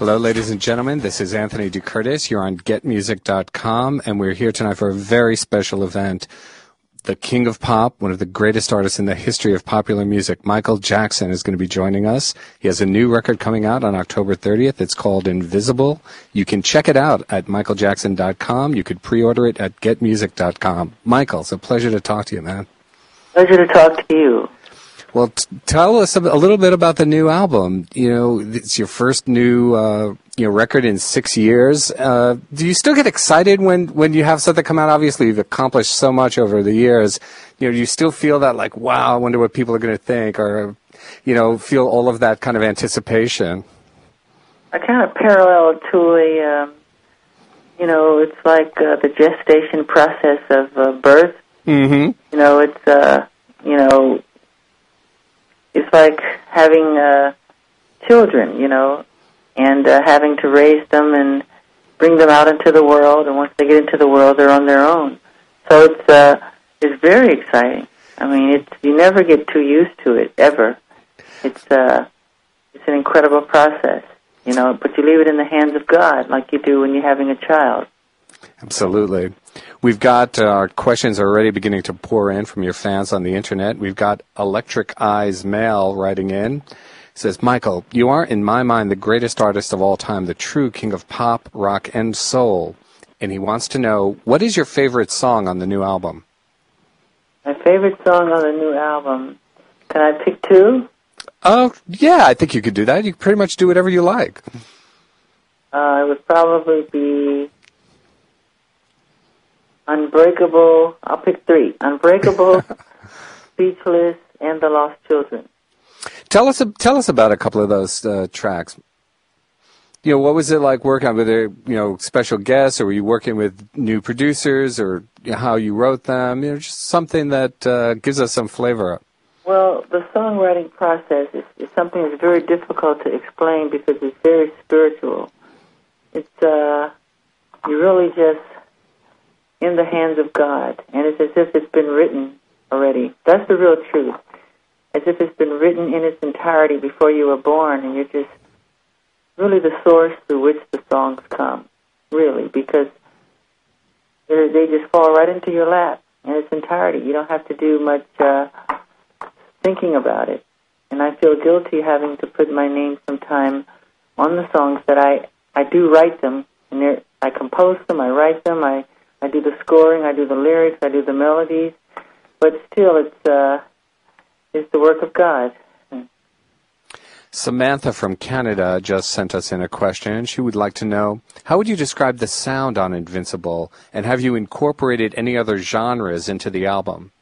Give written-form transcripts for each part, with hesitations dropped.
Hello, ladies and gentlemen. This is Anthony DeCurtis. You're on GetMusic.com, and we're here tonight for a very special event. The King of Pop, one of the greatest artists in the history of popular music, Michael Jackson, is going to be joining us. He has a new record coming out on October 30th. It's called Invisible. You can check it out at michaeljackson.com. You could pre-order it at getmusic.com. Michael, it's a pleasure to talk to you, man. Pleasure to talk to you. Well, tell us a little bit about the new album. You know, it's your first new record in 6 years. Do you still get excited when you have something come out? Obviously, you've accomplished so much over the years. You know, do you still feel that, like, wow, I wonder what people are going to think, or, you know, feel all of that kind of anticipation? I kind of parallel to it's like the gestation process of birth. Mm-hmm. You know, it's like having children, and having to raise them and bring them out into the world. And once they get into the world, they're on their own. So it's very exciting. I mean, you never get too used to it ever. It's an incredible process, But you leave it in the hands of God, like you do when you're having a child. Absolutely. We've got our questions already beginning to pour in from your fans on the Internet. We've got Electric Eyes Mail writing in. It says, Michael, you are, in my mind, the greatest artist of all time, the true king of pop, rock, and soul. And he wants to know, what is your favorite song on the new album? My favorite song on the new album, can I pick two? Oh, yeah, I think you could do that. You can pretty much do whatever you like. It would probably be Unbreakable. I'll pick three. Unbreakable, Speechless, and The Lost Children. Tell us about a couple of those tracks. You know, what was it like working on? Were there, special guests, or were you working with new producers, or how you wrote them? Just something that gives us some flavor. Well, the songwriting process is something that's very difficult to explain because it's very spiritual. It's you really just in the hands of God, and it's as if it's been written already. That's the real truth. As if it's been written in its entirety before you were born, and you're just really the source through which the songs come, really, because they just fall right into your lap in its entirety. You don't have to do much thinking about it. And I feel guilty having to put my name sometime on the songs that I do write them, and I compose them, I write them, I do the scoring, I do the lyrics, I do the melodies, but still it's the work of God. Samantha from Canada just sent us in a question. She would like to know, how would you describe the sound on Invincible, and have you incorporated any other genres into the album?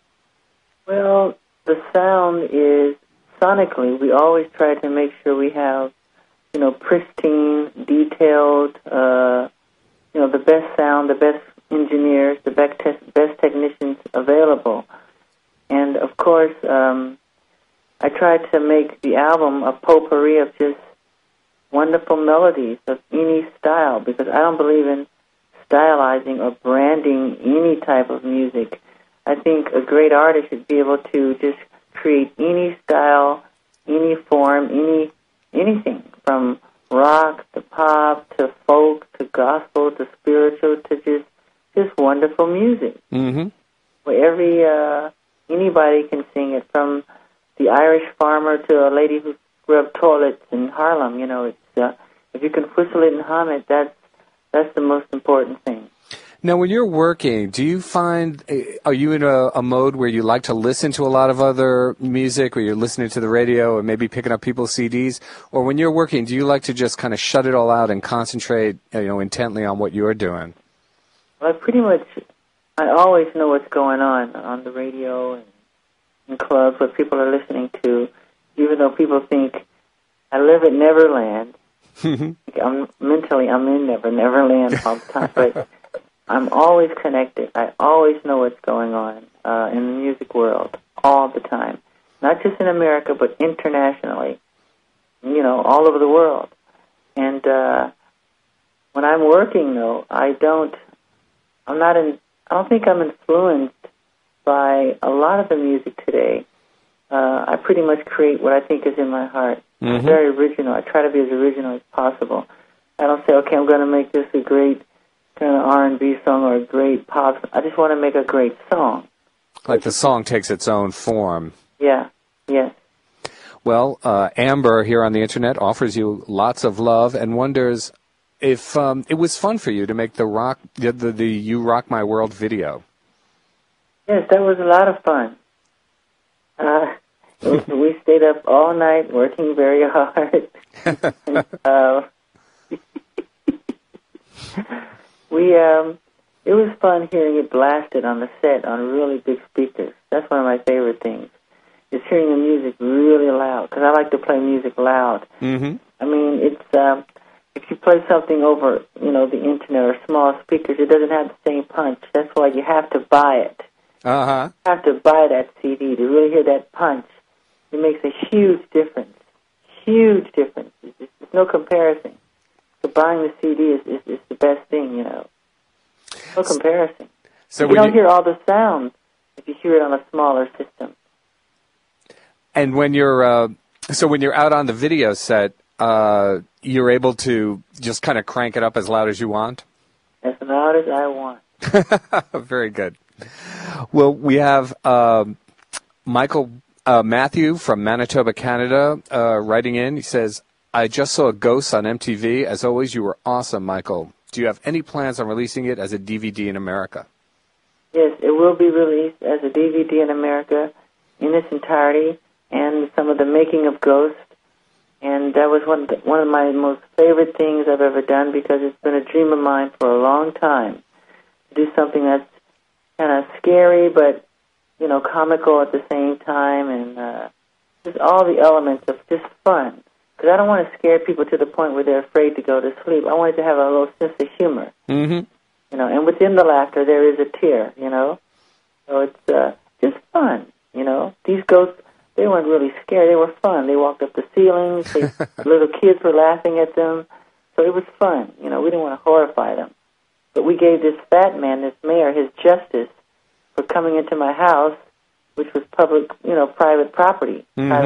Well, the sound is, sonically, we always try to make sure we have, pristine, detailed, the best sound, the best engineers, the best technicians available. And, of course, I tried to make the album a potpourri of just wonderful melodies of any style, because I don't believe in stylizing or branding any type of music. I think a great artist should be able to just create any style, any form, anything, from rock to pop to folk to gospel to spiritual to just wonderful music. Mm-hmm. Where anybody can sing it, from the Irish farmer to a lady who scrubbed toilets in Harlem. If you can whistle it and hum it, that's the most important thing. Now, when you're working, do you find, are you in a mode where you like to listen to a lot of other music, or you're listening to the radio or maybe picking up people's CDs? Or when you're working, do you like to just kind of shut it all out and concentrate, intently on what you're doing? Well, I always know what's going on the radio and in clubs, what people are listening to, even though people think I live at Neverland. I'm in Neverland all the time, but I'm always connected. I always know what's going on in the music world all the time. Not just in America, but internationally, all over the world. And when I'm working, though, I don't think I'm influenced by a lot of the music today. I pretty much create what I think is in my heart. I'm very original. I try to be as original as possible. I don't say, okay, I'm going to make this a great kind of R&B song or a great pop song. I just want to make a great song. Like the song takes its own form. Yeah, yes. Well, Amber here on the Internet offers you lots of love and wonders if it was fun for you to make the You Rock My World video. Yes, that was a lot of fun. We stayed up all night working very hard. It was fun hearing it blasted on the set on really big speakers. That's one of my favorite things, is hearing the music really loud, because I like to play music loud. Mm-hmm. I mean, it's if you play something over, the internet or small speakers, it doesn't have the same punch. That's why you have to buy it. Uh-huh. You have to buy that CD to really hear that punch. It makes a huge difference. Huge difference. There's no comparison. So buying the CD is the best thing, No comparison. So you don't hear all the sounds if you hear it on a smaller system. And when you're out on the video set, you're able to just kind of crank it up as loud as you want? As loud as I want. Very good. Well, we have Matthew from Manitoba, Canada, writing in. He says, I just saw Ghosts on MTV. As always, you were awesome, Michael. Do you have any plans on releasing it as a DVD in America? Yes, it will be released as a DVD in America in its entirety, and some of the making of Ghost. And that was one of my most favorite things I've ever done, because it's been a dream of mine for a long time to do something that's kind of scary but, comical at the same time, and just all the elements of just fun. Because I don't want to scare people to the point where they're afraid to go to sleep. I want it to have a little sense of humor. Mm-hmm. And within the laughter there is a tear, So it's just fun, These ghosts, they weren't really scary. They were fun. They walked up the ceilings. Little kids were laughing at them. So it was fun. We didn't want to horrify them. But we gave this fat man, this mayor, his justice for coming into my house, which was public, private property,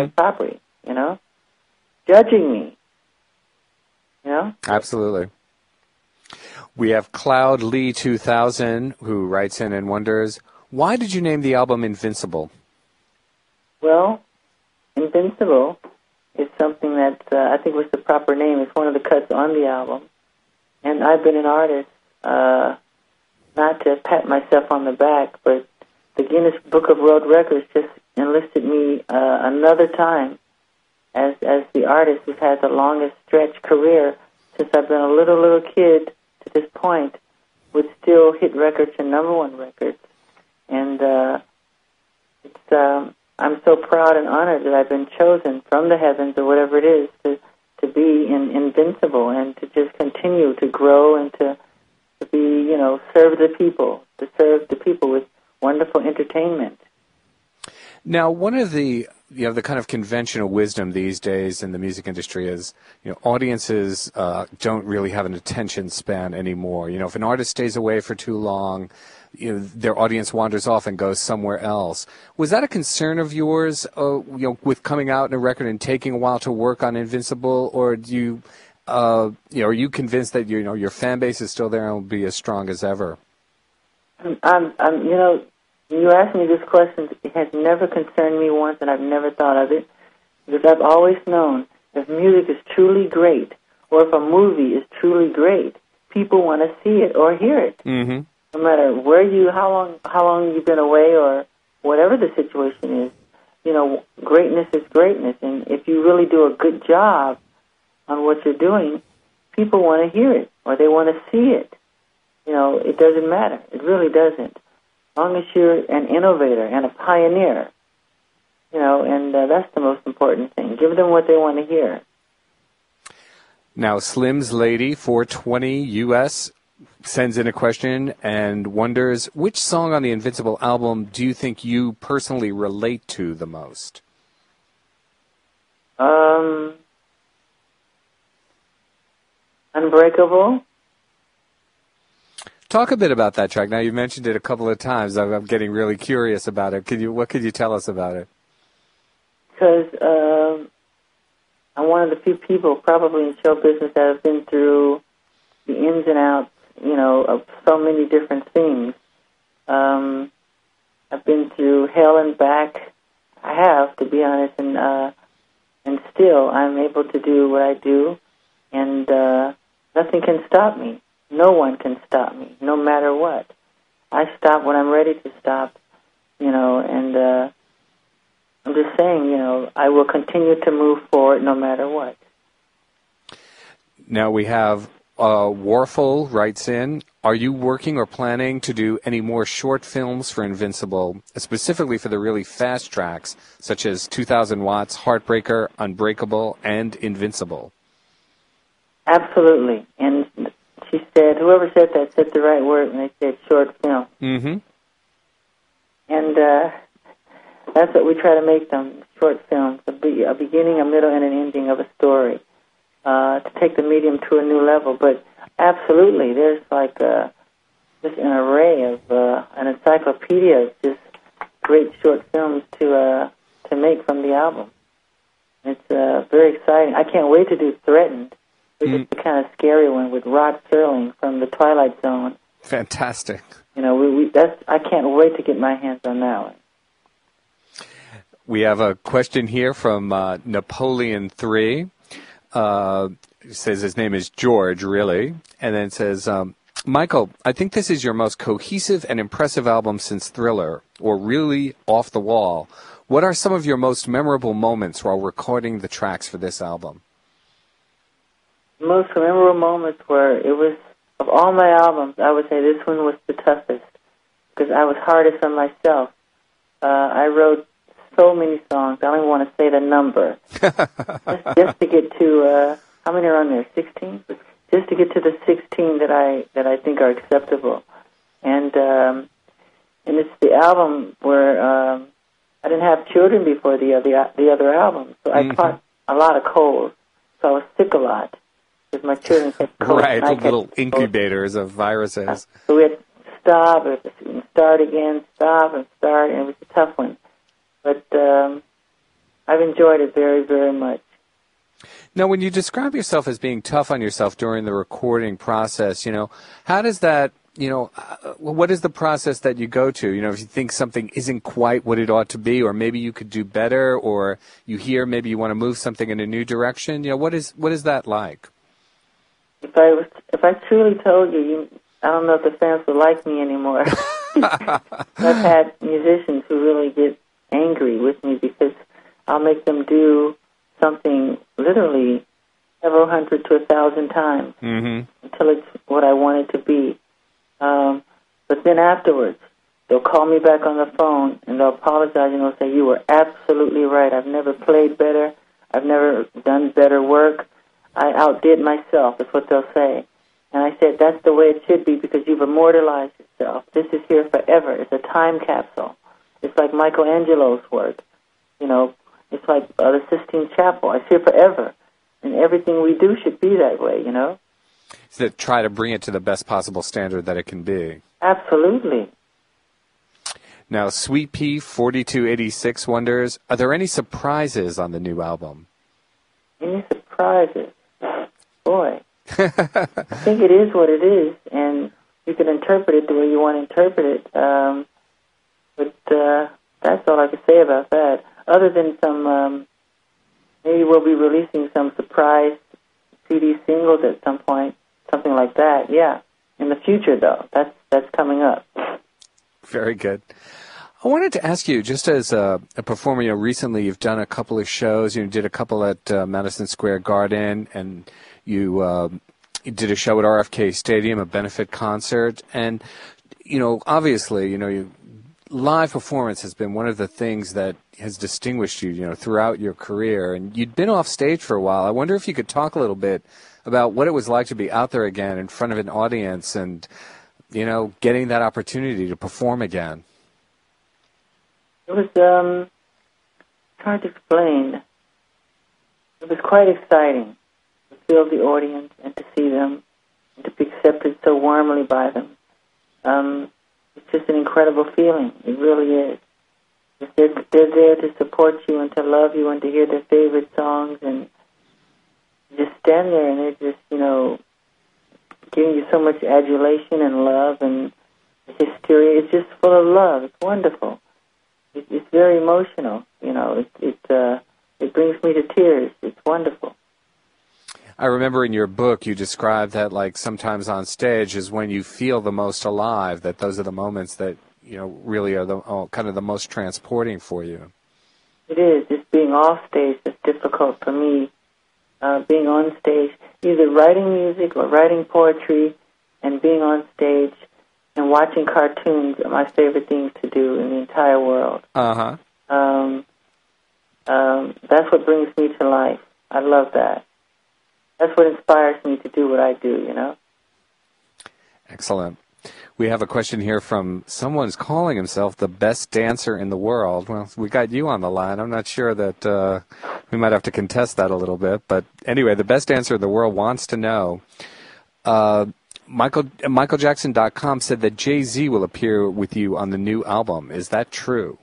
judging me, Absolutely. We have Cloud Lee 2000, who writes in and wonders, why did you name the album Invincible? Well, Invincible is something that I think was the proper name. It's one of the cuts on the album. And I've been an artist, not to pat myself on the back, but the Guinness Book of World Records just enlisted me another time as the artist who's had the longest stretch career since I've been a little kid to this point, with still hit records and number one records. And I'm so proud and honored that I've been chosen from the heavens or whatever it is to be invincible and to just continue to grow and to be, serve the people with wonderful entertainment. Now, one of the kind of conventional wisdom these days in the music industry is, audiences don't really have an attention span anymore. If an artist stays away for too long, their audience wanders off and goes somewhere else. Was that a concern of yours, with coming out in a record and taking a while to work on Invincible, or do you, are you convinced that your fan base is still there and will be as strong as ever? You asked me this question, it has never concerned me once, and I've never thought of it, because I've always known if music is truly great, or if a movie is truly great, people want to see it or hear it. Mm-hmm. No matter how long you've been away, or whatever the situation is, greatness is greatness, and if you really do a good job on what you're doing, people want to hear it, or they want to see it. It doesn't matter. It really doesn't. As long as you're an innovator and a pioneer, and that's the most important thing. Give them what they want to hear. Now, Slim's Lady 420 US sends in a question and wonders, which song on the Invincible album do you think you personally relate to the most? Unbreakable. Talk a bit about that track. Now, you mentioned it a couple of times. I'm getting really curious about it. What could you tell us about it? Because I'm one of the few people probably in show business that have been through the ins and outs, of so many different things. I've been through hell and back. I have, to be honest, and still I'm able to do what I do, and nothing can stop me. No one can stop me, no matter what. I stop when I'm ready to stop, and I'm just saying, I will continue to move forward no matter what. Now we have Warful writes in, are you working or planning to do any more short films for Invincible, specifically for the really fast tracks, such as 2,000 Watts, Heartbreaker, Unbreakable, and Invincible? Absolutely. And she said, whoever said that said the right word when they said short film. Mm-hmm. And that's what we try to make them, short films, a beginning, a middle, and an ending of a story, to take the medium to a new level. But absolutely, there's like just an array of an encyclopedia of just great short films to make from the album. It's very exciting. I can't wait to do Threatened, which is the kind of scary one with Rod Serling from The Twilight Zone. Fantastic. I can't wait to get my hands on that one. We have a question here from Napoleon III. Says his name is George, really, and then says, Michael, I think this is your most cohesive and impressive album since Thriller, or really off the wall. What are some of your most memorable moments while recording the tracks for this album? The most memorable moments were, of all my albums, I would say this one was the toughest, because I was hardest on myself. I wrote so many songs, I don't even want to say the number, just to get to, how many are on there, 16? Just to get to the 16 that I think are acceptable. And it's the album where I didn't have children before the other album, so I caught a lot of colds, so I was sick a lot. Because my children had colds. Right, little incubators of viruses. So we had to stop and start again, stop and start, and it was a tough one. But I've enjoyed it very, very much. Now, when you describe yourself as being tough on yourself during the recording process, how does that, what is the process that you go to? If you think something isn't quite what it ought to be, or maybe you could do better, or you hear maybe you want to move something in a new direction, what is that like? If I truly told you, I don't know if the fans would like me anymore. I've had musicians who really get angry with me because I'll make them do something literally several hundred to 1,000 times until it's what I want it to be. But then afterwards, they'll call me back on the phone and they'll apologize and they'll say, you were absolutely right. I've never played better. I've never done better work. I outdid myself, is what they'll say. And I said, that's the way it should be because you've immortalized yourself. This is here forever. It's a time capsule. It's like Michelangelo's work. It's like the Sistine Chapel. It's here forever. And everything we do should be that way, So try to bring it to the best possible standard that it can be. Absolutely. Now, Sweet Pea 4286 wonders, are there any surprises on the new album? Any surprises? Boy. I think it is what it is, and you can interpret it the way you want to interpret it. But that's all I can say about that. Other than some, maybe we'll be releasing some surprise CD singles at some point, something like that. Yeah, in the future though, that's coming up. Very good. I wanted to ask you, just as a performer, recently you've done a couple of shows. You did a couple at Madison Square Garden, and you did a show at RFK Stadium, a benefit concert. And, obviously, live performance has been one of the things that has distinguished you, throughout your career. And you'd been off stage for a while. I wonder if you could talk a little bit about what it was like to be out there again in front of an audience and, getting that opportunity to perform again. It was hard to explain. It was quite exciting to feel the audience and to see them and to be accepted so warmly by them. It's just an incredible feeling. It really is. They're there to support you and to love you and to hear their favorite songs, and stand there and they're just, giving you so much adulation and love and hysteria. It's just full of love. It's wonderful. It's very emotional. It brings me to tears. It's wonderful. I remember in your book you described that, like, sometimes on stage is when you feel the most alive, that those are the moments that, really are kind of the most transporting for you. It is. Just being off stage is difficult for me. Being on stage, either writing music or writing poetry, and being on stage and watching cartoons are my favorite things to do in the entire world. Uh-huh. That's what brings me to life. I love that. That's what inspires me to do what I do, Excellent. We have a question here from someone's calling himself the best dancer in the world. Well, we got you on the line. I'm not sure that we might have to contest that a little bit. But anyway, the best dancer in the world wants to know. MichaelJackson.com said that Jay-Z will appear with you on the new album. Is that true?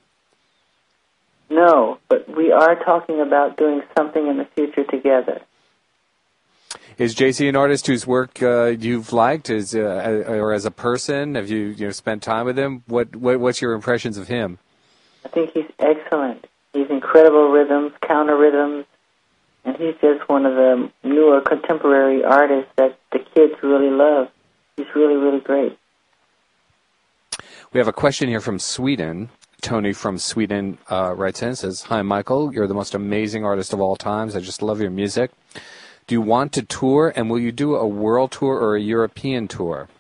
No, but we are talking about doing something in the future together. Is Jay-Z an artist whose work you've liked, or as a person? Have you spent time with him? What's your impressions of him? I think he's excellent. He's incredible rhythms, counter rhythms, and he's just one of the newer contemporary artists that the kids really love. He's really, really great. We have a question here from Sweden. Tony from Sweden writes in and says, "Hi, Michael. You're the most amazing artist of all times. I just love your music. Do you want to tour, and will you do a world tour or a European tour?"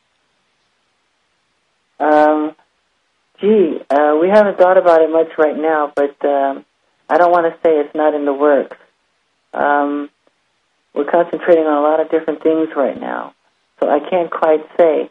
We haven't thought about it much right now, but I don't want to say it's not in the works. We're concentrating on a lot of different things right now, so I can't quite say.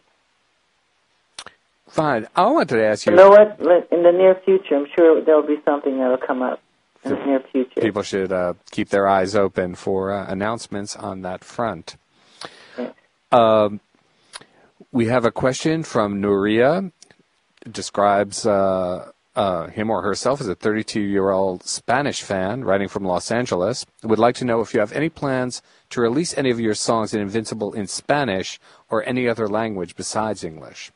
Fine. I wanted to ask you... You know what? In the near future, I'm sure there'll be something that'll come up. In the near future. People should keep their eyes open for announcements on that front. Yes. We have a question from Nuria. Describes him or herself as a 32-year-old Spanish fan writing from Los Angeles. Would like to know if you have any plans to release any of your songs in Invincible in Spanish or any other language besides English.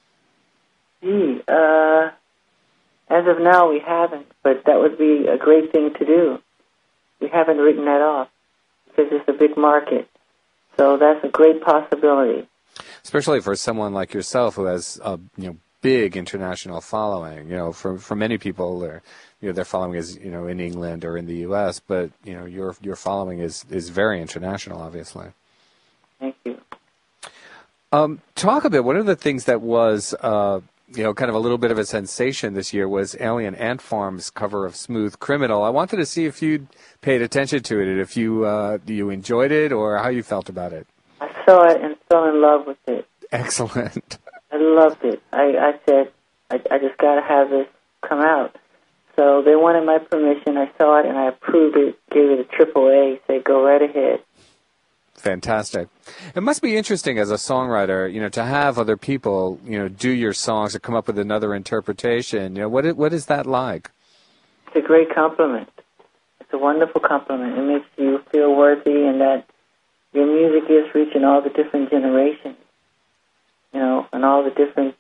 As of now, we haven't, but that would be a great thing to do. We haven't written that off because it's a big market. So that's a great possibility. Especially for someone like yourself who has a big international following. For many people, their following is in England or in the U.S., but your following is very international, obviously. Thank you. Talk a bit. One of the things that was kind of a little bit of a sensation this year was Alien Ant Farm's cover of Smooth Criminal. I wanted to see if you'd paid attention to it, and if you enjoyed it, or how you felt about it. I saw it and fell in love with it. Excellent. I loved it. I said, I just got to have this come out. So they wanted my permission. I saw it, and I approved it, gave it a AAA, said, go right ahead. Fantastic. It must be interesting as a songwriter, to have other people, do your songs or come up with another interpretation. What is that like? It's a great compliment. It's a wonderful compliment. It makes you feel worthy and that your music is reaching all the different generations, and all the different,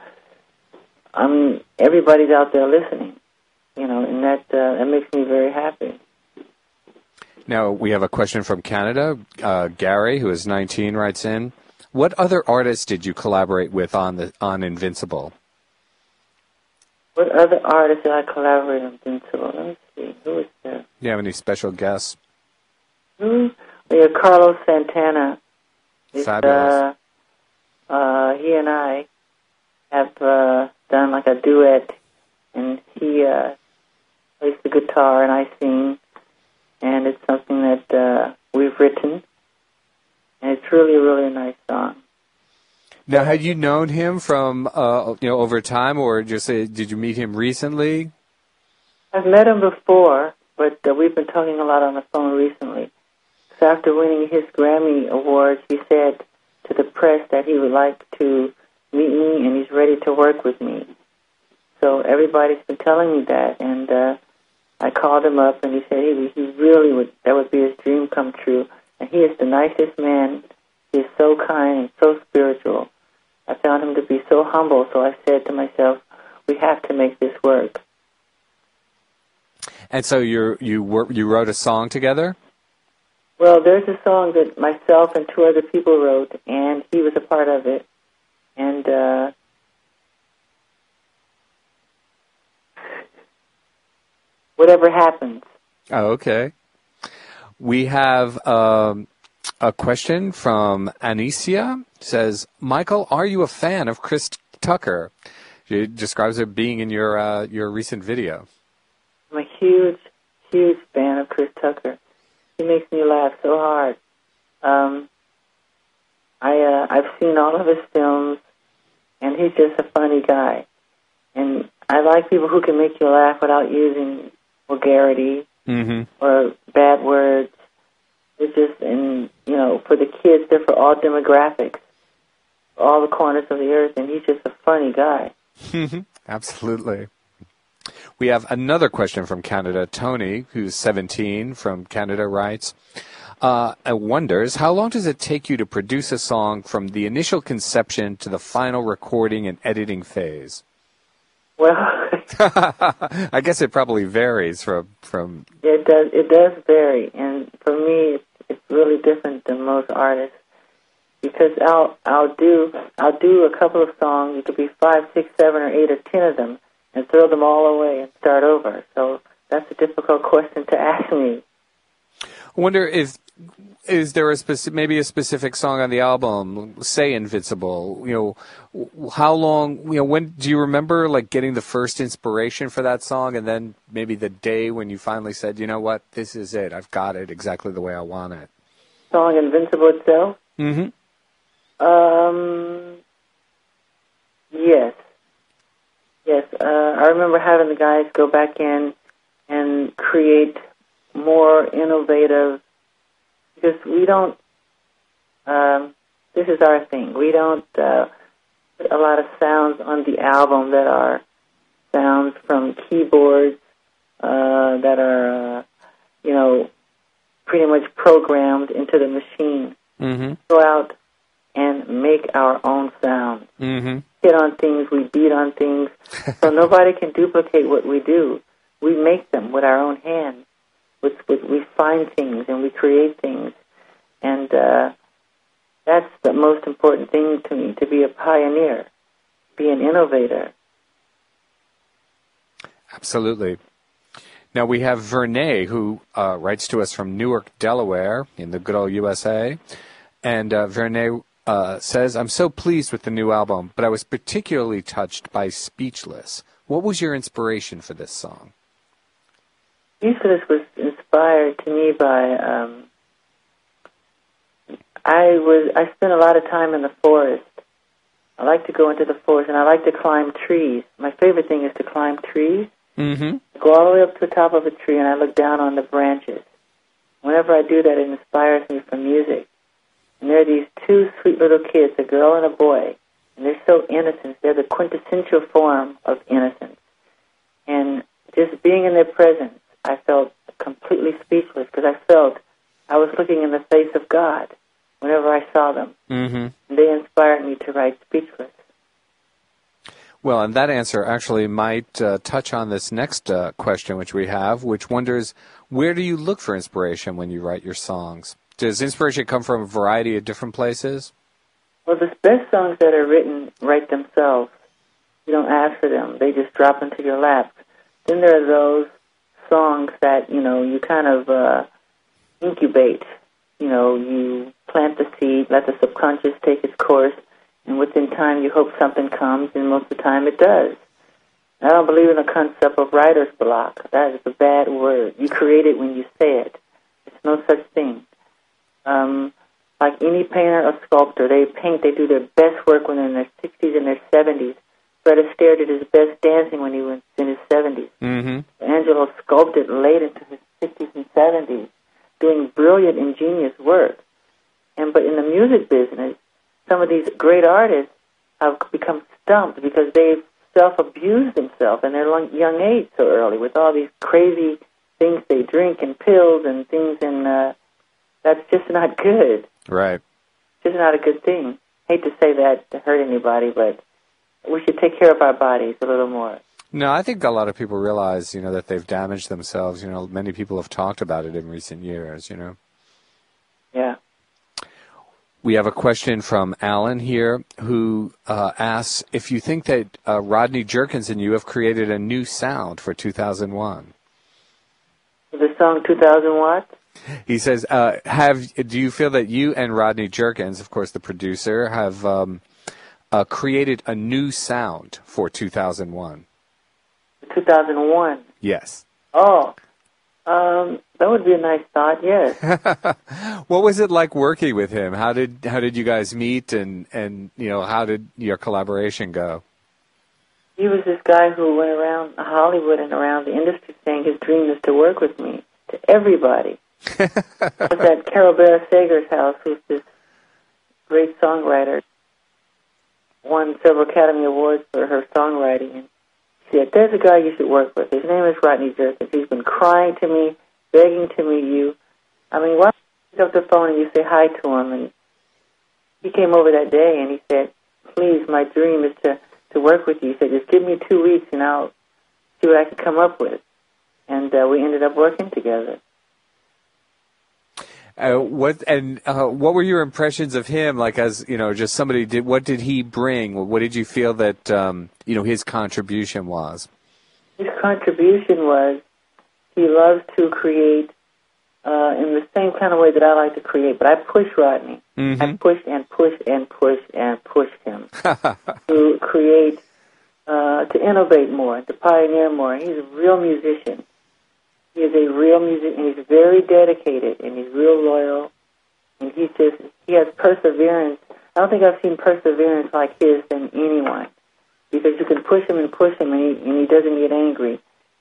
everybody's out there listening, and that makes me very happy. Now, we have a question from Canada. Gary, who is 19, writes in, what other artists did you collaborate with on Invincible? What other artists did I collaborate on Invincible? Let me see. Who is there? Do you have any special guests? We have Carlos Santana. Fabulous. He and I have done like a duet, and he plays the guitar and I sing. And it's something that we've written, and it's really, really a nice song. Now, had you known him from, over time, or just did you meet him recently? I've met him before, but we've been talking a lot on the phone recently. So after winning his Grammy Awards, he said to the press that he would like to meet me, and he's ready to work with me. So everybody's been telling me that, and I called him up, and he said he really would. That would be his dream come true And he is the nicest man. He is so kind and so spiritual. I found him to be so humble, so I said to myself, we have to make this work. And so you wrote a song together? Well, there's a song that myself and 2 other people wrote, and he was a part of it. And whatever happens. Oh, okay. We have a question from Anicia. It says, Michael, are you a fan of Chris Tucker? She describes her being in your recent video. I'm a huge, huge fan of Chris Tucker. He makes me laugh so hard. I've seen all of his films, and he's just a funny guy. And I like people who can make you laugh without using vulgarity or bad words. It's just, and for the kids, they're for all demographics, all the corners of the earth, and he's just a funny guy. Absolutely. We have another question from Canada. Tony, who's 17 from Canada, writes, wonders, how long does it take you to produce a song from the initial conception to the final recording and editing phase? Well, I guess it probably varies from. It does vary, and for me, it's really different than most artists, because I'll do a couple of songs. It could be 5, 6, 7, or 8, or 10 of them, and throw them all away and start over. So that's a difficult question to ask me. I wonder if is there maybe a specific song on the album, say Invincible, how long, when do you remember like getting the first inspiration for that song, and then maybe the day when you finally said, you know what, this is it, I've got it exactly the way I want it? Song Invincible itself? Mm-hmm. Yes. I remember having the guys go back in and create more innovative, because we don't, this is our thing, we don't put a lot of sounds on the album that are sounds from keyboards that are, pretty much programmed into the machine. Mm-hmm. Go out and make our own sound. Mm-hmm. Hit on things, we beat on things, so nobody can duplicate what we do. We make them with our own hands. We find things and we create things, and that's the most important thing to me, to be a pioneer, be an innovator. Absolutely. Now we have Vernay, who writes to us from Newark, Delaware, in the good old USA, and Vernay says, I'm so pleased with the new album, but I was particularly touched by Speechless. What was your inspiration for this song? Speechless was inspired to me by, I spent a lot of time in the forest. I like to go into the forest, and I like to climb trees. My favorite thing is to climb trees. Mm-hmm. I go all the way up to the top of a tree, and I look down on the branches. Whenever I do that, it inspires me for music. And there are these 2 sweet little kids, a girl and a boy, and they're so innocent. They're the quintessential form of innocence. And just being in their presence, I felt completely speechless, because I felt I was looking in the face of God whenever I saw them. Mm-hmm. And they inspired me to write Speechless. Well, and that answer actually might touch on this next question which we have, which wonders, where do you look for inspiration when you write your songs? Does inspiration come from a variety of different places? Well, the best songs that are written write themselves. You don't ask for them. They just drop into your lap. Then there are those songs that, you kind of incubate. You plant the seed, let the subconscious take its course, and within time you hope something comes, and most of the time it does. I don't believe in the concept of writer's block. That is a bad word. You create it when you say it. There's no such thing. Like any painter or sculptor, they do their best work when they're in their 60s and their 70s. Fred Astaire did his best dancing when he was in his 70s. Mm-hmm. Angelo sculpted late into his 60s and 70s, doing brilliant, ingenious work. But in the music business, some of these great artists have become stumped because they've self-abused themselves in their young age so early with all these crazy things they drink and pills and things and that's just not good. Right. It's just not a good thing. Hate to say that to hurt anybody, but we should take care of our bodies a little more. No, I think a lot of people realize, that they've damaged themselves. Many people have talked about it in recent years, Yeah. We have a question from Alan here who asks if you think that Rodney Jerkins and you have created a new sound for 2001. The song 2000 Watts? He says, do you feel that you and Rodney Jerkins, of course the producer, have created a new sound for 2001? 2001? Yes. Oh, that would be a nice thought, yes. What was it like working with him? How did you guys meet, and how did your collaboration go? He was this guy who went around Hollywood and around the industry saying his dream is to work with me, to everybody. I was at Carol Bear Sager's house, who's this great songwriter, won several Academy Awards for her songwriting, and she said, there's a guy you should work with. His name is Rodney Jerkins. He's been crying to me, begging to meet you. I mean, why don't you pick up the phone and you say hi to him? And he came over that day and he said, please, my dream is to work with you. He said, just give me 2 weeks and I'll see what I can come up with. And we ended up working together. What were your impressions of him? Like, as just somebody did. What did he bring? What did you feel that his contribution was? His contribution was he loves to create in the same kind of way that I like to create. But I push Rodney. Mm-hmm. I pushed and pushed and pushed and pushed him to create, to innovate more, to pioneer more. He's a real musician. He is a real musician, and he's very dedicated, and he's real loyal, and he has perseverance. I don't think I've seen perseverance like his than anyone, because you can push him, and he doesn't get angry.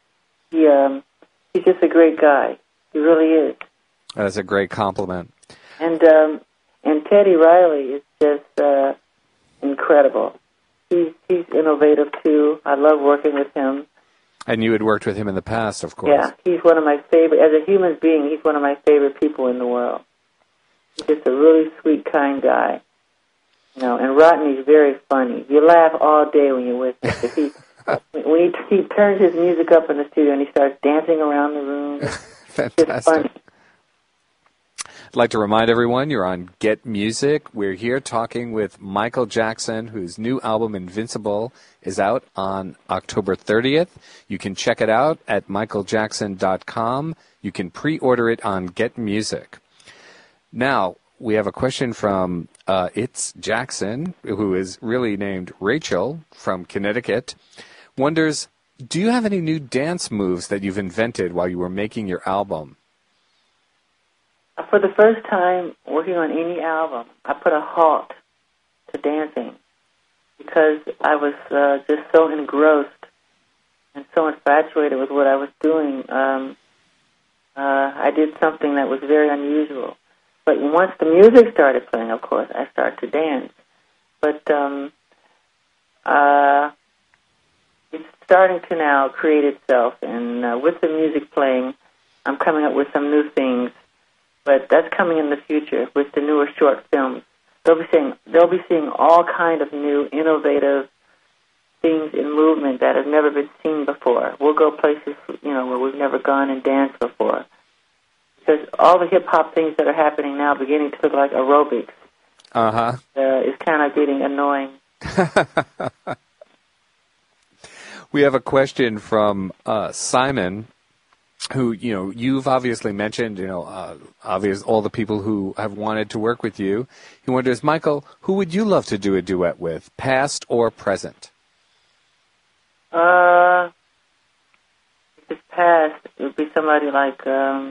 He's just a great guy. He really is. That's a great compliment. And Teddy Riley is just incredible. He's innovative too. I love working with him. And you had worked with him in the past, of course. Yeah, he's one of my favorite. As a human being, he's one of my favorite people in the world. He's just a really sweet, kind guy. And Rodney's very funny. You laugh all day when you're with him. When he turns his music up in the studio and he starts dancing around the room. Fantastic. It's funny. I'd like to remind everyone you're on Get Music. We're here talking with Michael Jackson, whose new album Invincible is out on October 30th. You can check it out at michaeljackson.com. You can pre-order it on Get Music. Now, we have a question from It's Jackson, who is really named Rachel from Connecticut. Wonders, do you have any new dance moves that you've invented while you were making your album? For the first time working on any album, I put a halt to dancing because I was just so engrossed and so infatuated with what I was doing. I did something that was very unusual. But once the music started playing, of course, I started to dance. But it's starting to now create itself. And with the music playing, I'm coming up with some new things. But that's coming in the future with the newer short films. They'll be seeing all kind of new, innovative things in movement that have never been seen before. We'll go places, where we've never gone and danced before. Because all the hip-hop things that are happening now beginning to look like aerobics. Uh-huh. Is kind of getting annoying. We have a question from Simon, who, you've obviously mentioned, all the people who have wanted to work with you. He wonders, Michael, who would you love to do a duet with, past or present? If it's past, it would be somebody like,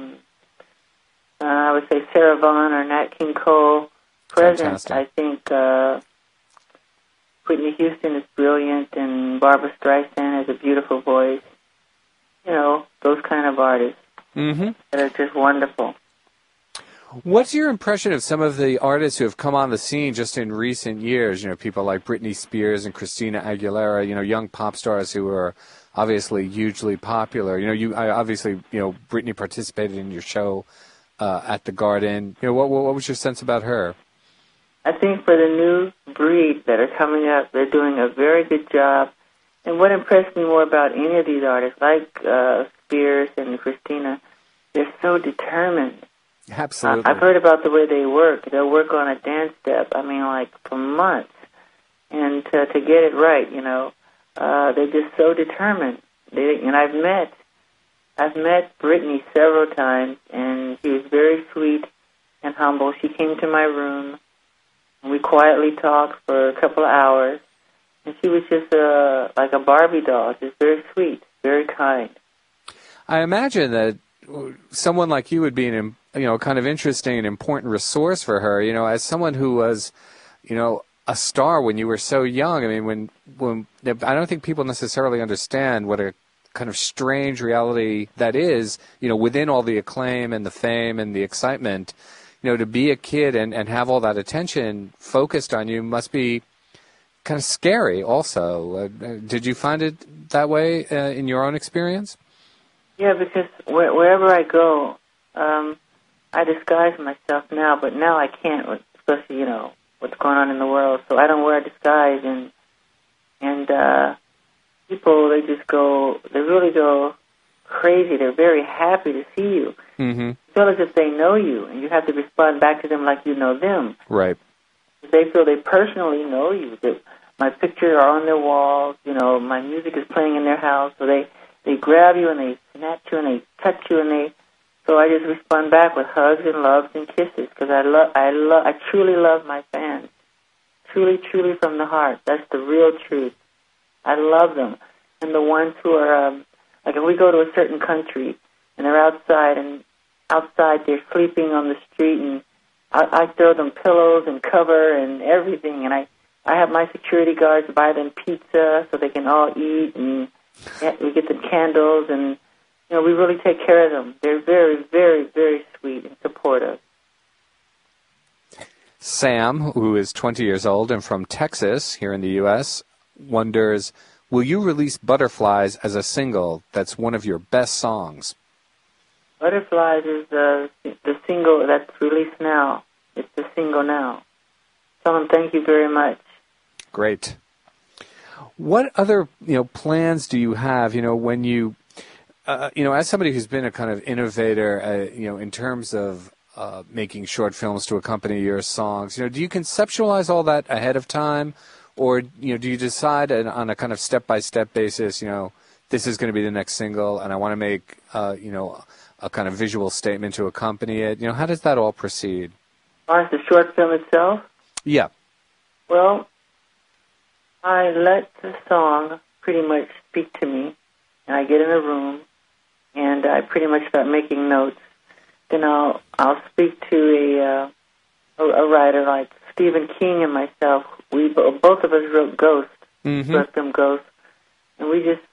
I would say Sarah Vaughan or Nat King Cole. Present, Fantastic. I think Whitney Houston is brilliant, and Barbra Streisand has a beautiful voice. Those kind of artists that are just wonderful. What's your impression of some of the artists who have come on the scene just in recent years? People like Britney Spears and Christina Aguilera, young pop stars who are obviously hugely popular. Britney participated in your show at the Garden. What was your sense about her? I think for the new breed that are coming up, they're doing a very good job. And what impressed me more about any of these artists, like Spears and Christina, they're so determined. Absolutely. I've heard about the way they work. They'll work on a dance step, for months. And to get it right, they're just so determined. And I've met Brittany several times, and she was very sweet and humble. She came to my room, and we quietly talked for a couple of hours. And she was just like a Barbie doll, just very sweet, very kind. I imagine that someone like you would be an kind of interesting and important resource for her. As someone who was, a star when you were so young. When I don't think people necessarily understand what a kind of strange reality that is. Within all the acclaim and the fame and the excitement, to be a kid and have all that attention focused on you must be kind of scary also. Did you find it that way in your own experience? Yeah, because wherever I go, I disguise myself now, but now I can't, especially, what's going on in the world. So I don't wear a disguise, and people, they really go crazy. They're very happy to see you. Mm-hmm. They feel as if they know you, and you have to respond back to them like you know them. Right. They feel they personally know you. That my pictures are on their walls. My music is playing in their house. So they grab you and they snatch you and they touch you so I just respond back with hugs and loves and kisses because I truly love my fans, truly, truly from the heart. That's the real truth. I love them, and the ones who are like if we go to a certain country and they're outside they're sleeping on the street and I throw them pillows and cover and everything, and I have my security guards buy them pizza so they can all eat, and we get them candles, and we really take care of them. They're very, very, very sweet and supportive. Sam, who is 20 years old and from Texas here in the U.S., wonders, will you release Butterflies as a single that's one of your best songs? Butterflies is the single that's released now. It's the single now. Tell them thank you very much. Great. What other plans do you have? When you as somebody who's been a kind of innovator, in terms of making short films to accompany your songs, do you conceptualize all that ahead of time, or do you decide on a kind of step-by-step basis? This is going to be the next single, and I want to make a kind of visual statement to accompany it. How does that all proceed? As far as the short film itself? Yeah. Well, I let the song pretty much speak to me, and I get in a room, and I pretty much start making notes. Then I'll speak to a writer like Stephen King and myself. We both of us wrote Ghost, short film Ghost, and we just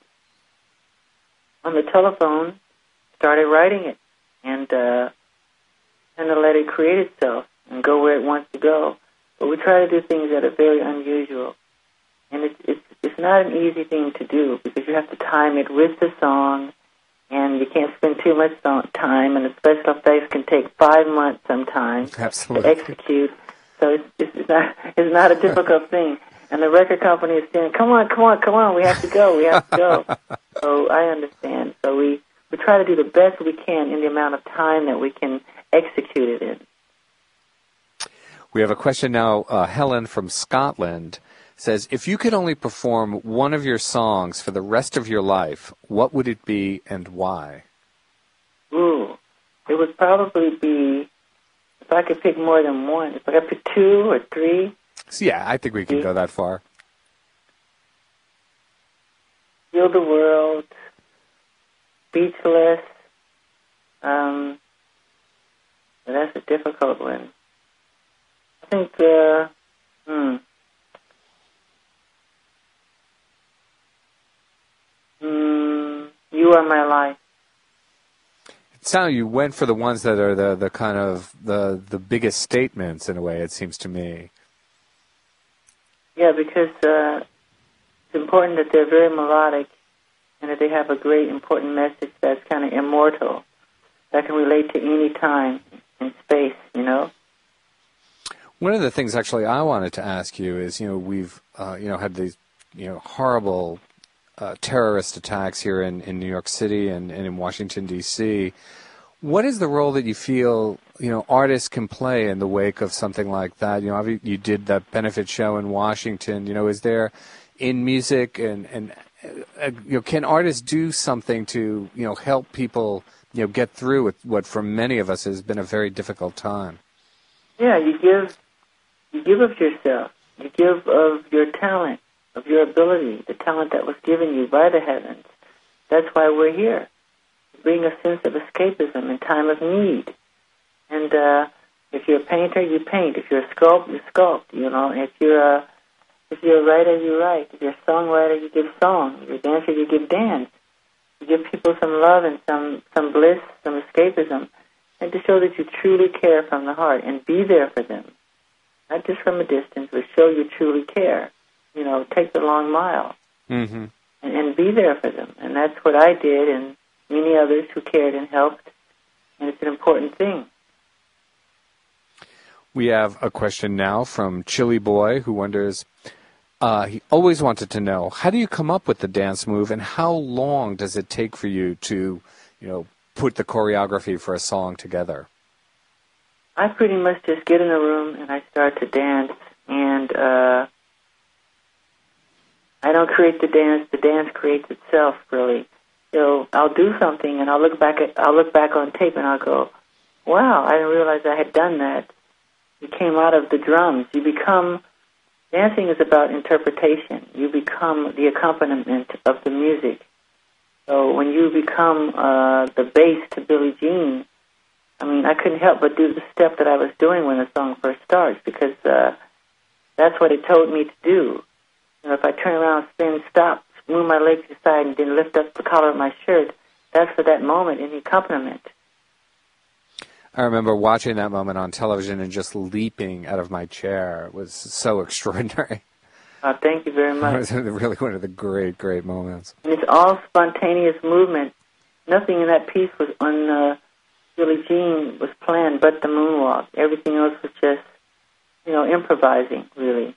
on the telephone started writing it and let it create itself and go where it wants to go. But we try to do things that are very unusual. And it's not an easy thing to do because you have to time it with the song, and you can't spend too much time, and the special effects can take 5 months sometimes to execute. So it's not a difficult thing. And the record company is saying, come on, we have to go. So I understand. So we try to do the best we can in the amount of time that we can execute it in. We have a question now. Helen from Scotland says, if you could only perform one of your songs for the rest of your life, what would it be and why? Ooh, it would probably be, if I could pick more than one, if I could pick 2 or 3. So yeah, I think we can go that far. Heal the World, Speechless. That's a difficult one. I think, You Are My Life. It sounds you went for the ones that are the kind of the biggest statements in a way, it seems to me. Yeah, because it's important that they're very melodic and that they have a great important message that's kind of immortal, that can relate to any time, in space, you know. One of the things actually I wanted to ask you is, we've, had these, horrible terrorist attacks here in New York City and in Washington, D.C. What is the role that you feel, artists can play in the wake of something like that? You did that benefit show in Washington. Is there in music and can artists do something to, help people, get through with what for many of us has been a very difficult time? Yeah, you give of yourself. You give of your talent, of your ability, the talent that was given you by the heavens. That's why we're here. Bring a sense of escapism in time of need. And if you're a painter, you paint. If you're a sculptor, you sculpt. If you're a writer, you write. If you're a songwriter, you give song. If you're a dancer, you give dance. You give people some love and some bliss, some escapism, and to show that you truly care from the heart and be there for them, not just from a distance, but show you truly care. Take the long mile and be there for them. And that's what I did, and many others who cared and helped, and it's an important thing. We have a question now from Chili Boy, who wonders, he always wanted to know, how do you come up with the dance move, and how long does it take for you to, put the choreography for a song together? I pretty much just get in a room and I start to dance, and I don't create the dance creates itself, really. So I'll do something and I'll look back on tape and I'll go, wow, I didn't realize I had done that. It came out of the drums. Dancing is about interpretation. You become the accompaniment of the music. So when you become the bass to Billie Jean, I couldn't help but do the step that I was doing when the song first starts, because that's what it told me to do. If I turn around, spin, stop, move my legs to the side, and then lift up the collar of my shirt, that's for that moment in the accompaniment. I remember watching that moment on television and just leaping out of my chair. It was so extraordinary. Thank you very much. It was really one of the great, great moments. And it's all spontaneous movement. Nothing in that piece was on Billie Jean was planned but the moonwalk. Everything else was just, improvising, really.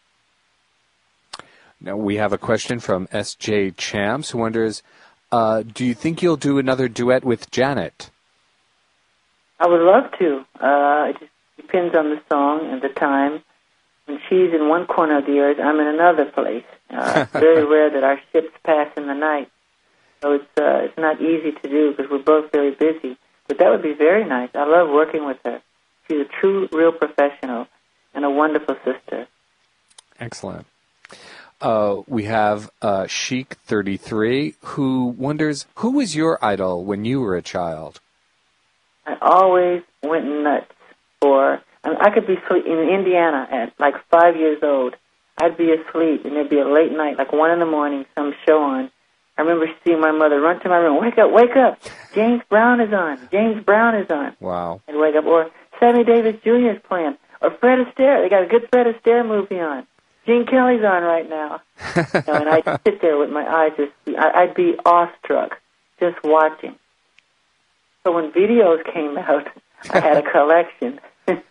Now we have a question from S.J. Champs, who wonders, do you think you'll do another duet with Janet? I would love to. It just depends on the song and the time. When she's in one corner of the earth, I'm in another place. It's very rare that our ships pass in the night. So it's not easy to do because we're both very busy. But that would be very nice. I love working with her. She's a true, real professional and a wonderful sister. Excellent. We have Chic33, who wonders, who was your idol when you were a child? I always went nuts for... I could be asleep in Indiana at like 5 years old. I'd be asleep, and there'd be a late night, like 1 a.m, some show on. I remember seeing my mother run to my room, wake up, James Brown is on. Wow. I'd wake up, or Sammy Davis Jr. is playing, or Fred Astaire, they got a good Fred Astaire movie on. Gene Kelly's on right now. And I'd sit there with my eyes I'd be awestruck just watching. So when videos came out, I had a collection.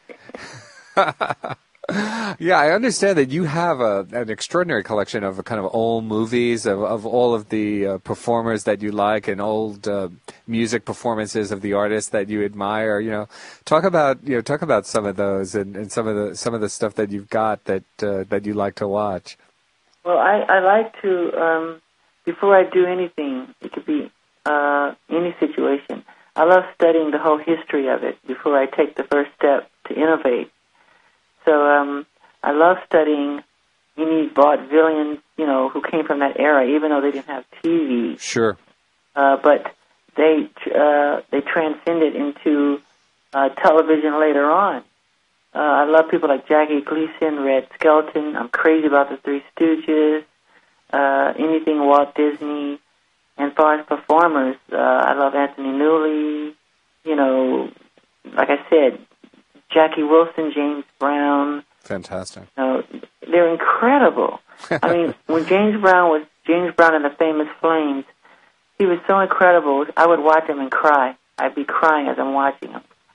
Yeah, I understand that you have an extraordinary collection of kind of old movies, of all of the performers that you like, and old music performances of the artists that you admire. Talk about some of those and some of the stuff that you've got that you like to watch. Well, I like to before I do anything, it could be any situation. I love studying the whole history of it before I take the first step to innovate. So I love studying any vaudevillians, who came from that era, even though they didn't have TV. Sure. But they transcended into television later on. I love people like Jackie Gleason, Red Skelton. I'm crazy about the Three Stooges, anything Walt Disney. And as far as performers, I love Anthony Newley, like I said, Jackie Wilson, James Brown. Fantastic. They're incredible. I mean, when James Brown in the Famous Flames, he was so incredible. I would watch him and cry. I'd be crying as I'm watching him.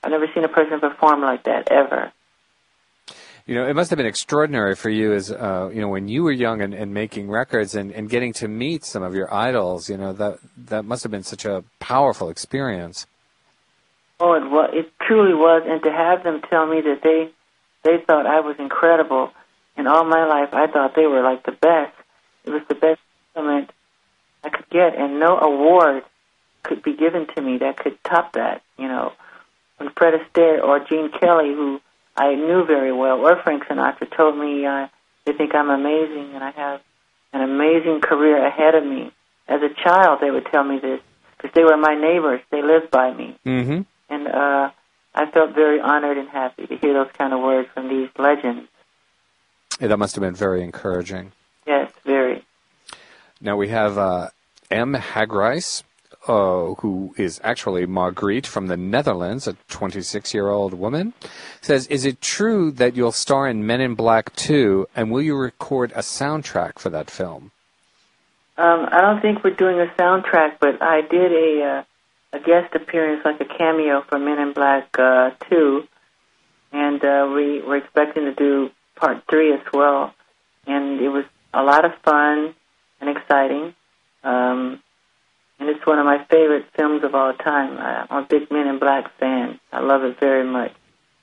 I've never seen a person perform like that ever. You know, it must have been extraordinary for you as, when you were young and making records and getting to meet some of your idols. You know, that must have been such a powerful experience. Oh, it truly was. And to have them tell me that they thought I was incredible. And all my life, I thought they were like the best. It was the best compliment I could get, and no award could be given to me that could top that. You know, when Fred Astaire or Gene Kelly, who I knew very well, or Frank Sinatra, told me they think I'm amazing and I have an amazing career ahead of me. As a child, they would tell me this because they were my neighbors. They lived by me. Mm-hmm. And I felt very honored and happy to hear those kind of words from these legends. Yeah, that must have been very encouraging. Yes, very. Now we have M. Hagreis, who is actually Margriet from the Netherlands, a 26-year-old woman, says, is it true that you'll star in Men in Black 2, and will you record a soundtrack for that film? I don't think we're doing a soundtrack, but I did a guest appearance, like a cameo for Men in Black 2, and we were expecting to do Part 3 as well, and it was a lot of fun and exciting. And it's one of my favorite films of all time. I'm a big Men in Black fan. I love it very much.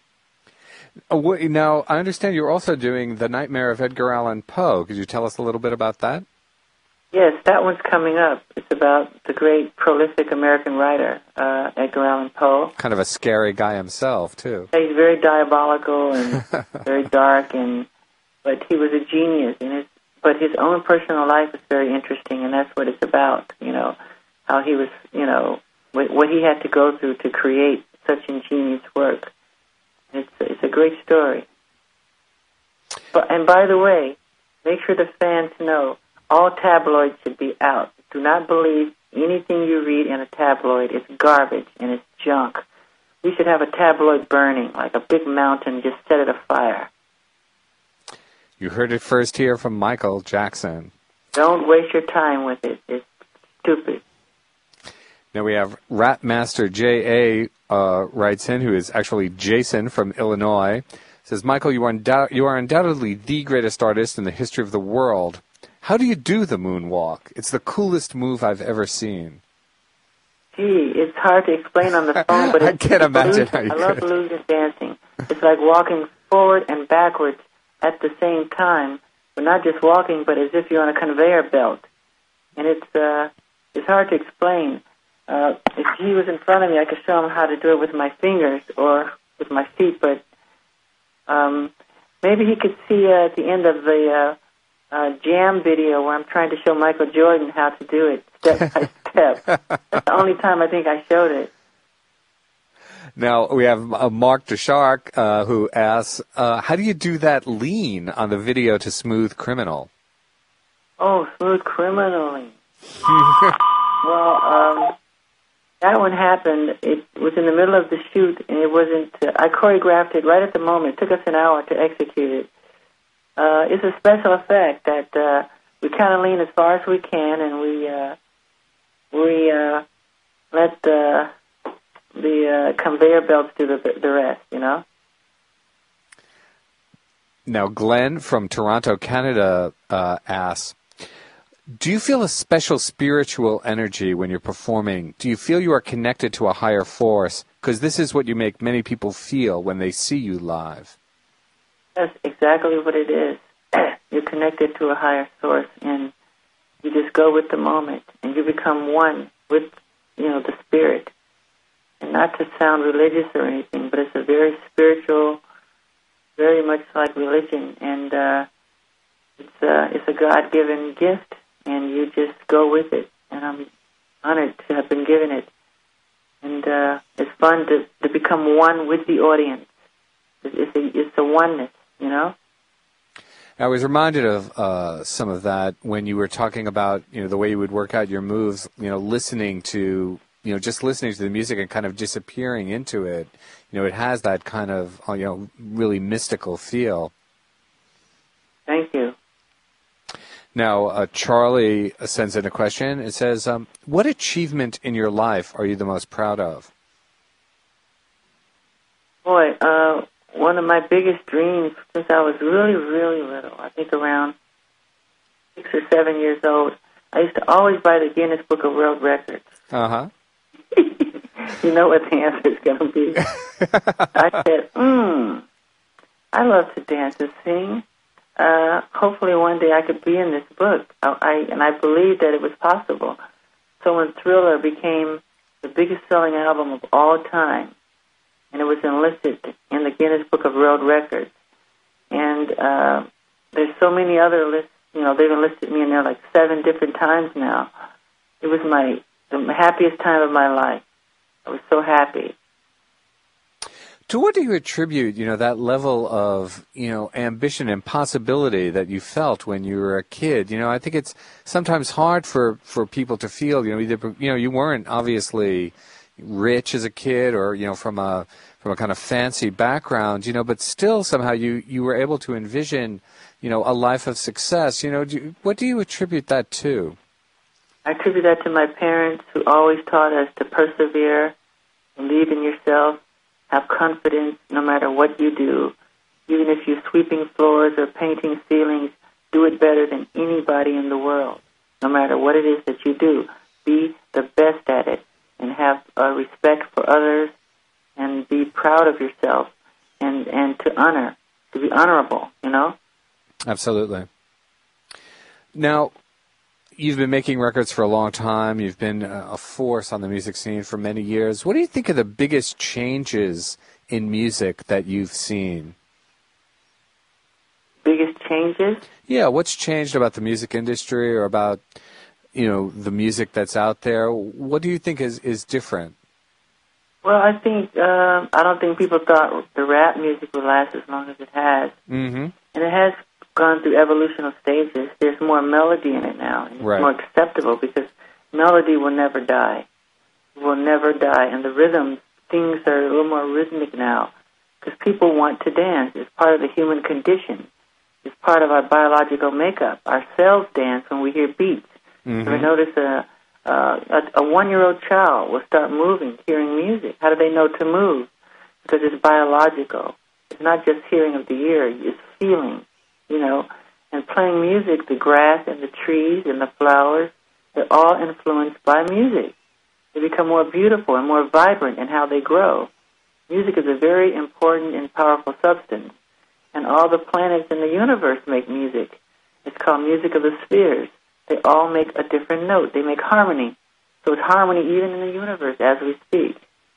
Now, I understand you're also doing The Nightmare of Edgar Allan Poe. Could you tell us a little bit about that? Yes, that one's coming up. It's about the great, prolific American writer, Edgar Allan Poe. Kind of a scary guy himself, too. He's very diabolical and very dark, but he was a genius. But his own personal life is very interesting, and that's what it's about, you know, how he was, you know, what he had to go through to create such ingenious work. It's a great story. And by the way, make sure the fans know all tabloids should be out. Do not believe anything you read in a tabloid. It's garbage and it's junk. We should have a tabloid burning, like a big mountain, just set it afire. You heard it first here from Michael Jackson. Don't waste your time with it. It's stupid. Now we have Rapmaster J.A. Writes in, who is actually Jason from Illinois. Says, Michael, you are undoubtedly the greatest artist in the history of the world. How do you do the moonwalk? It's the coolest move I've ever seen. Gee, it's hard to explain on the phone, but I can't imagine how you I love illusion dancing. It's like walking forward and backwards at the same time, but not just walking, but as if you're on a conveyor belt. And it's hard to explain. If he was in front of me, I could show him how to do it with my fingers or with my feet, but maybe he could see at the end of the Jam video where I'm trying to show Michael Jordan how to do it step by step. That's the only time I think I showed it. Now, we have Mark DeShark who asks, how do you do that lean on the video to Smooth Criminal? Oh, Smooth Criminal. Well, that one happened. It was in the middle of the shoot, and it wasn't. I choreographed it right at the moment. It took us an hour to execute it. It's a special effect that we kind of lean as far as we can, and we let the conveyor belts do the rest. You know. Now, Glenn from Toronto, Canada, asks, do you feel a special spiritual energy when you're performing? Do you feel you are connected to a higher force? Because this is what you make many people feel when they see you live. That's exactly what it is. You're connected to a higher source, and you just go with the moment, and you become one with, the spirit. And not to sound religious or anything, but it's a very spiritual, very much like religion, and it's a God-given gift. And you just go with it, and I'm honored to have been given it. And it's fun to become one with the audience. It's a oneness, you know? I was reminded of some of that when you were talking about, the way you would work out your moves, listening to, just listening to the music and kind of disappearing into it. It has that kind of, really mystical feel. Thank you. Now, Charlie sends in a question. It says, what achievement in your life are you the most proud of? Boy, one of my biggest dreams since I was really, really little, I think around 6 or 7 years old, I used to always buy the Guinness Book of World Records. Uh-huh. You know what the answer is going to be. I said, I love to dance and sing. Hopefully one day I could be in this book. And I believed that it was possible. So when Thriller became the biggest selling album of all time, and it was enlisted in the Guinness Book of World Records, and there's so many other lists, they've enlisted me in there like 7 different times now. It was the happiest time of my life. I was so happy. To what do you attribute, that level of, ambition and possibility that you felt when you were a kid? I think it's sometimes hard for people to feel, either, you weren't obviously rich as a kid or, from a kind of fancy background, but still somehow you were able to envision, a life of success. What do you attribute that to? I attribute that to my parents who always taught us to persevere, believe in yourself, have confidence no matter what you do. Even if you're sweeping floors or painting ceilings, do it better than anybody in the world. No matter what it is that you do, be the best at it and have respect for others and be proud of yourself and to be honorable, Absolutely. Now, you've been making records for a long time. You've been a force on the music scene for many years. What do you think are the biggest changes in music that you've seen? Biggest changes? Yeah, what's changed about the music industry or about, the music that's out there? What do you think is different? Well, I think, I don't think people thought the rap music would last as long as it has. Mm-hmm. And it has gone through evolutional stages. There's more melody in it now. And it's more acceptable because melody will never die. It will never die. And the rhythms, things are a little more rhythmic now because people want to dance. It's part of the human condition. It's part of our biological makeup. Our cells dance when we hear beats. Mm-hmm. You ever notice a 1-year-old child will start moving, hearing music. How do they know to move? Because it's biological. It's not just hearing of the ear. It's feeling. And playing music, the grass and the trees and the flowers, they're all influenced by music. They become more beautiful and more vibrant in how they grow. Music is a very important and powerful substance. And all the planets in the universe make music. It's called music of the spheres. They all make a different note. They make harmony. So it's harmony even in the universe as we speak.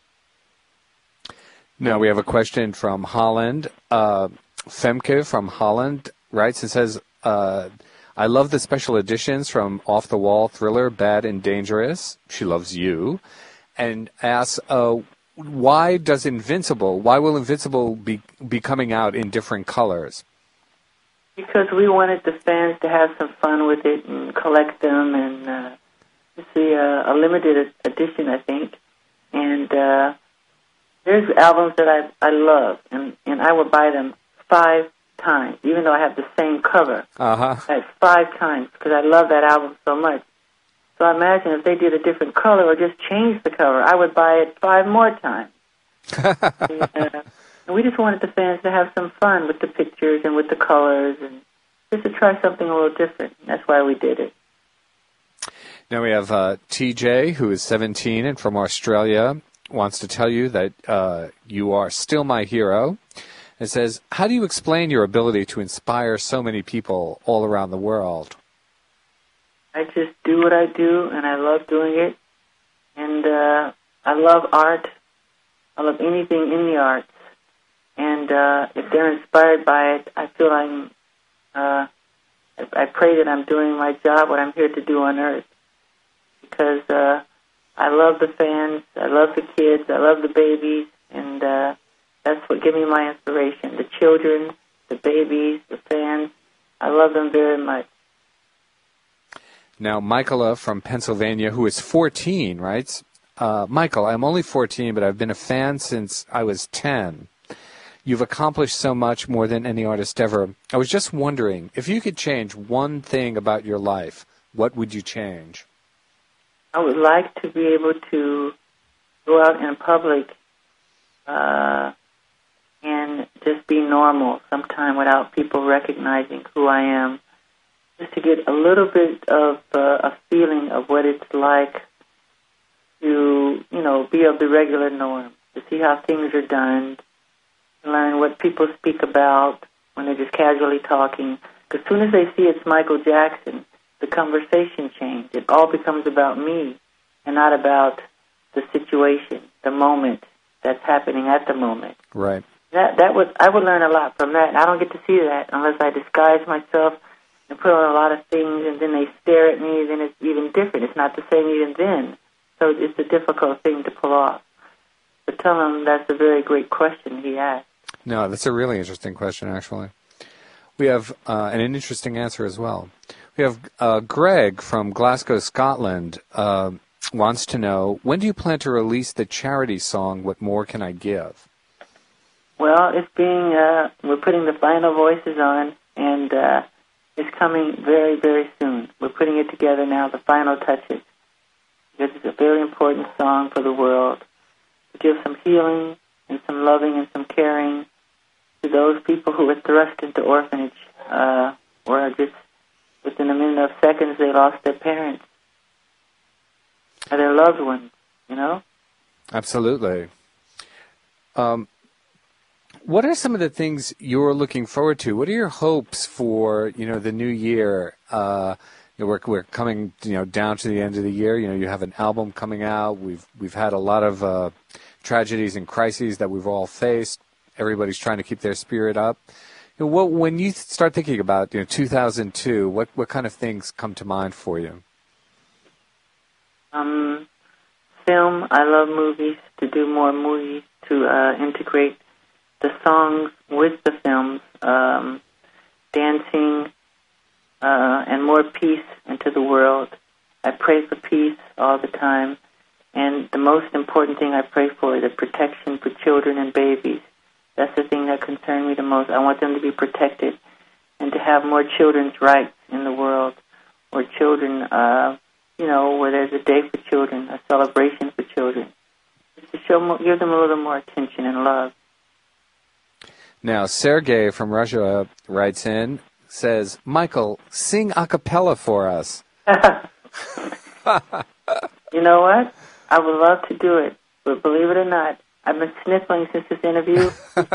Now we have a question from Holland. Femke from Holland writes and says, I love the special editions from Off the Wall, Thriller, Bad and Dangerous. She loves you. And asks, why will Invincible be coming out in different colors? Because we wanted the fans to have some fun with it and collect them. And it's a limited edition, I think. And there's albums that I love, and I would buy them 5 times, even though I have the same cover. Uh-huh. 5 times, because I love that album so much. So I imagine if they did a different color or just changed the cover, I would buy it 5 more times. And we just wanted the fans to have some fun with the pictures and with the colors and just to try something a little different. That's why we did it. Now we have TJ, who is 17 and from Australia, wants to tell you that you are still my hero. It says, how do you explain your ability to inspire so many people all around the world? I just do what I do, and I love doing it. And I love art. I love anything in the arts. And if they're inspired by it, I feel I pray that I'm doing my job, what I'm here to do on earth. Because I love the fans, I love the kids, I love the babies, and that's what gives me my inspiration. The children, the babies, the fans, I love them very much. Now, Michaela from Pennsylvania, who is 14, writes, Michael, I'm only 14, but I've been a fan since I was 10. You've accomplished so much, more than any artist ever. I was just wondering, if you could change one thing about your life, what would you change? I would like to be able to go out in public and just be normal sometime without people recognizing who I am, just to get a little bit of a feeling of what it's like to, be of the regular norm, to see how things are done, to learn what people speak about when they're just casually talking. Because as soon as they see it's Michael Jackson, the conversation changes. It all becomes about me and not about the situation, the moment that's happening at the moment. Right. I would learn a lot from that. I don't get to see that unless I disguise myself and put on a lot of things, and then they stare at me. Then it's even different. It's not the same even then. So it's a difficult thing to pull off. But tell him that's a very great question he asked. No, that's a really interesting question, actually. We have an interesting answer as well. We have Greg from Glasgow, Scotland, wants to know, when do you plan to release the charity song, What More Can I Give? Well, we're putting the final voices on, and it's coming very, very soon. We're putting it together now, the final touches. This is a very important song for the world, to give some healing and some loving and some caring to those people who were thrust into orphanage, or just within a minute of seconds they lost their parents or their loved ones, Absolutely. What are some of the things you're looking forward to? What are your hopes for, the new year? We're coming, down to the end of the year. You have an album coming out. We've had a lot of tragedies and crises that we've all faced. Everybody's trying to keep their spirit up. When you start thinking about 2002, what kind of things come to mind for you? Film. I love movies. To do more movies, to integrate the songs with the films, dancing, and more peace into the world. I pray for peace all the time, and the most important thing I pray for is the protection for children and babies. That's the thing that concerns me the most. I want them to be protected and to have more children's rights in the world, or children, where there's a day for children, a celebration for children, just to give them a little more attention and love. Now, Sergey from Russia writes in, says, Michael, sing a cappella for us. You know what? I would love to do it, but believe it or not, I've been sniffling since this interview.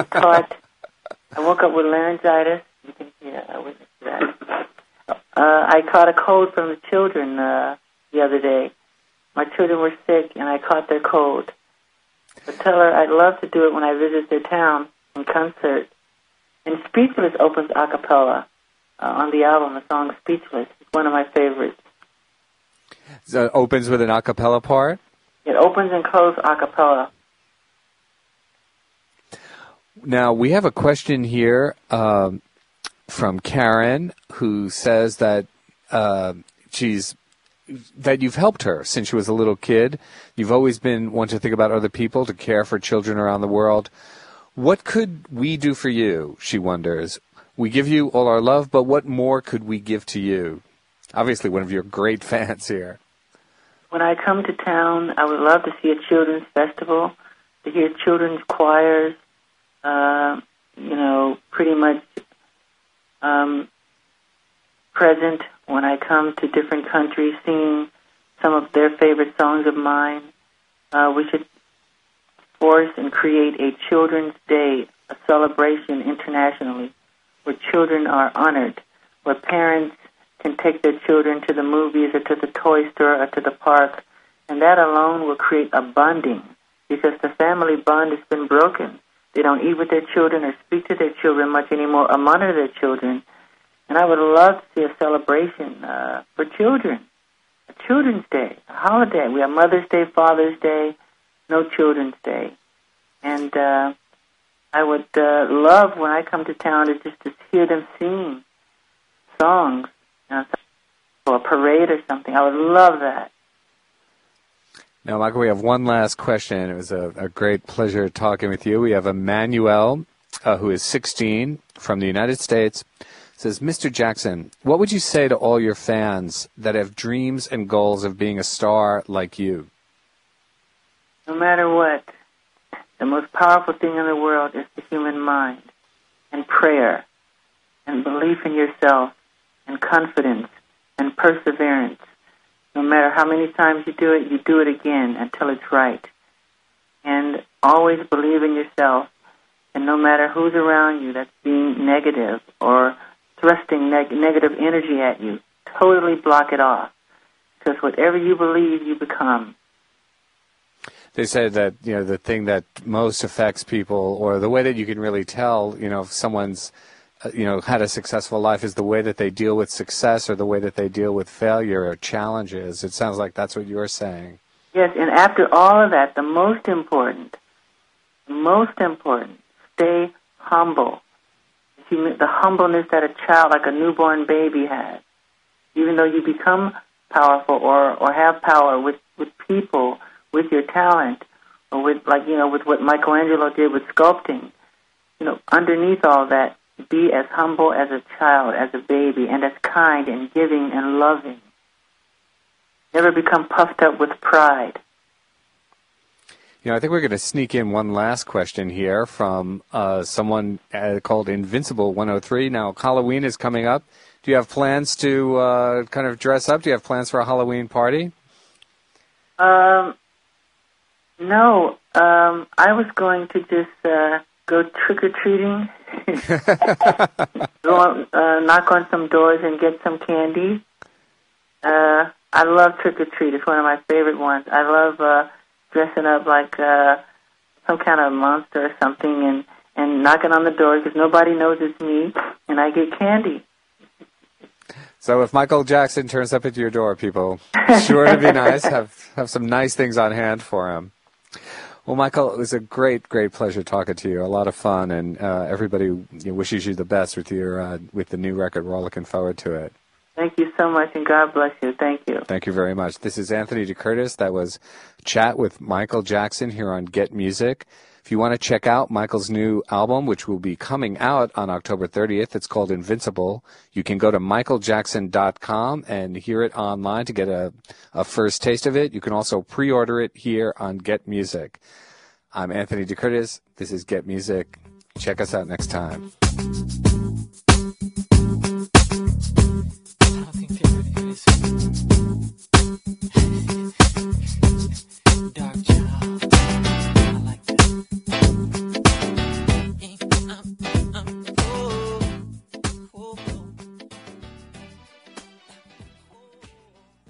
I woke up with laryngitis. You can hear, I witnessed that. I caught a cold from the children the other day. My children were sick, and I caught their cold. But tell her I'd love to do it when I visit their town in concert. And Speechless opens a cappella on the album, the song Speechless. It's one of my favorites. So it opens with an a cappella part? It opens and closes a cappella. Now, we have a question here from Karen, who says that that you've helped her since she was a little kid. You've always been one to think about other people, to care for children around the world. What could we do for you, she wonders. We give you all our love, but what more could we give to you? Obviously, one of your great fans here. When I come to town, I would love to see a children's festival, to hear children's choirs, pretty much present when I come to different countries, singing some of their favorite songs of mine. We should force and create a Children's Day, a celebration internationally, where children are honored, where parents can take their children to the movies or to the toy store or to the park, and that alone will create a bonding, because the family bond has been broken. They don't eat with their children or speak to their children much anymore or monitor their children. And I would love to see a celebration for children, a Children's Day, a holiday. We have Mother's Day, Father's Day, no Children's Day. And I would love, when I come to town, to hear them sing songs, or a parade or something. I would love that. Now, Michael, we have one last question. It was a great pleasure talking with you. We have Emmanuel, who is 16, from the United States. Says, Mr. Jackson, what would you say to all your fans that have dreams and goals of being a star like you? No matter what, the most powerful thing in the world is the human mind, and prayer, and belief in yourself, and confidence, and perseverance. No matter how many times you do it again until it's right. And always believe in yourself, and no matter who's around you that's being negative or thrusting negative energy at you, totally block it off. Because whatever you believe, you become. They say that, the thing that most affects people, or the way that you can really tell, if someone's, had a successful life, is the way that they deal with success or the way that they deal with failure or challenges. It sounds like that's what you're saying. Yes, and after all of that, the most important, stay humble. The humbleness that a child, like a newborn baby, has. Even though you become powerful or have power with people, with your talent, or with what Michelangelo did with sculpting, underneath all that, be as humble as a child, as a baby, and as kind and giving and loving. Never become puffed up with pride. I think we're going to sneak in one last question here from someone called Invincible 103. Now, Halloween is coming up. Do you have plans to kind of dress up? Do you have plans for a Halloween party? No. I was going to just go trick-or-treating, knock on some doors and get some candy. I love trick-or-treat. It's one of my favorite ones. I love dressing up like some kind of monster or something and knocking on the door because nobody knows it's me, and I get candy. So if Michael Jackson turns up at your door, people, sure to be nice. Have some nice things on hand for him. Well, Michael, it was a great, great pleasure talking to you. A lot of fun, and everybody wishes you the best with the new record. We're all looking forward to it. Thank you so much, and God bless you. Thank you. Thank you very much. This is Anthony DeCurtis. That was Chat with Michael Jackson here on Get Music. If you want to check out Michael's new album, which will be coming out on October 30th, it's called Invincible. You can go to michaeljackson.com and hear it online to get a first taste of it. You can also pre-order it here on Get Music. I'm Anthony DeCurtis. This is Get Music. Check us out next time.